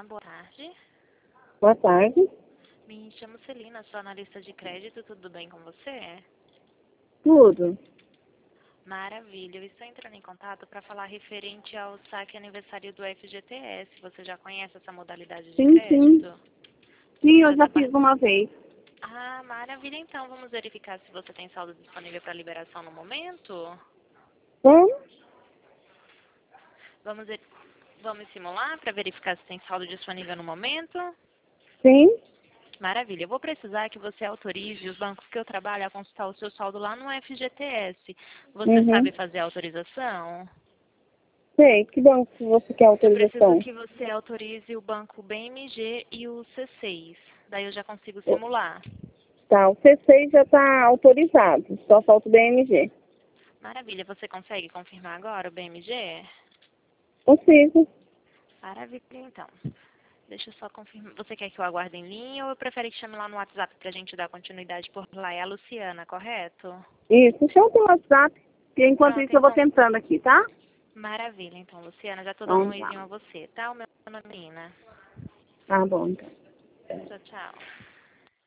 boa tarde. Boa tarde. Me chamo Celina, sou analista de crédito, tudo bem com você? Tudo. Maravilha, eu estou entrando em contato para falar referente ao saque aniversário do FGTS. Você já conhece essa modalidade de Sim, sim. crédito? Sim, eu Você já tá fiz uma vez. Ah, maravilha, então vamos verificar se você tem saldo disponível para liberação no momento? Como? Vamos, vamos simular para verificar se tem saldo disponível no momento? Sim. Maravilha. Eu vou precisar que você autorize os bancos que eu trabalho a consultar o seu saldo lá no FGTS. Você Uhum. sabe fazer a autorização? Sei. Que banco que você quer Eu preciso autorização? que você autorize o banco BMG e o C6. Daí eu já consigo simular. Tá, o C6 já está autorizado. Só falta o BMG. Maravilha. Você consegue confirmar agora o BMG? Consigo. Maravilha, então. Deixa eu só confirmar. Você quer que eu aguarde em linha ou eu prefere que chame lá no WhatsApp para a gente dar continuidade por lá? É a Luciana, correto? Isso. Chama pelo WhatsApp. E enquanto Pronto, isso eu vou então. tentando aqui, tá? Maravilha, então, Luciana. Já estou dando Então um tá. oizinho a você, tá? O meu nome é Nina. Tá bom, então. Tchau, tchau.